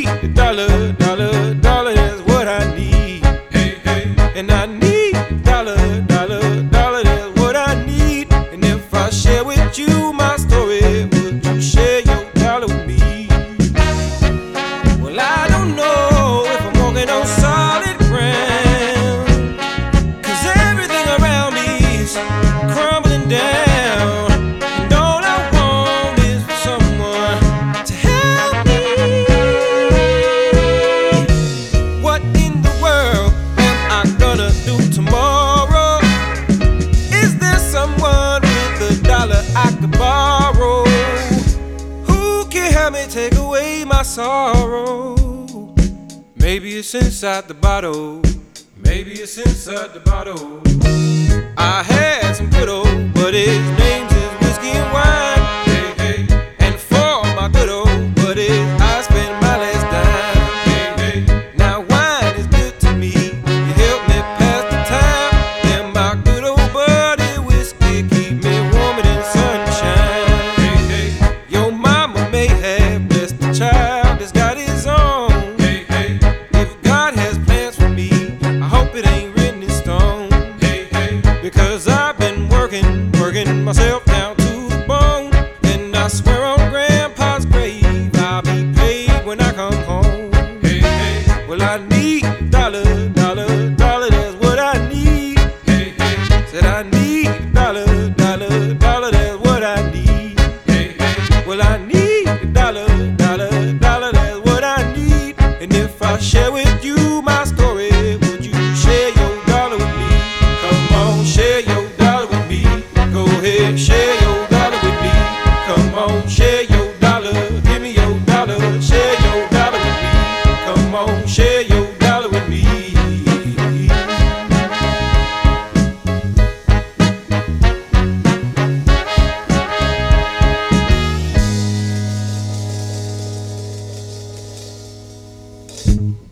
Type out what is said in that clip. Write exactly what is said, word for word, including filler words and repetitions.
a dollar, dollar, dollar, that's what I need. Hey, hey. And I need a dollar, dollar, dollar, that's what I need. And if I share with you my story, would you share your dollar with me? Well, I don't know if I'm walking on solid ground, 'cause everything around me is crumbling down. And all I want is for someone to help me. What in the world am I gonna do tomorrow? Is there someone with a dollar I could borrow? Who can help me take away my sorrow? Maybe it's inside the bottle. Maybe it's inside the bottle. I had some good old buddies, names is whiskey and wine. Hey, hey. And for my good old buddies, I spend my last dime. Hey, hey. Now wine is good to me, you help me pass the time. And my good old buddy whiskey keep me warmer than sunshine. Hey, hey. Your mama may have blessed the child that's got his own. Hey, hey. If God has plans for me, I hope it ain't written in stone. Hey, hey. Because I've been working, working myself down to the bone. And I swear on Grandpa's grave, I'll be paid when I come home. Hey, hey. Well, I need a dollar, dollar, dollar, that's what I need. Hey, hey. Said I need a dollar, dollar, dollar, that's what I need. Hey, hey. Well, I need a dollar, dollar, dollar, that's what I need. And if I share with you my story, would you share your dollar with me? Come on, share your dollar with me. Go ahead, share your dollar with me. Come on, share your dollar. Give me your dollar. Share your dollar with me. Come on, share your dollar with me. Thank you.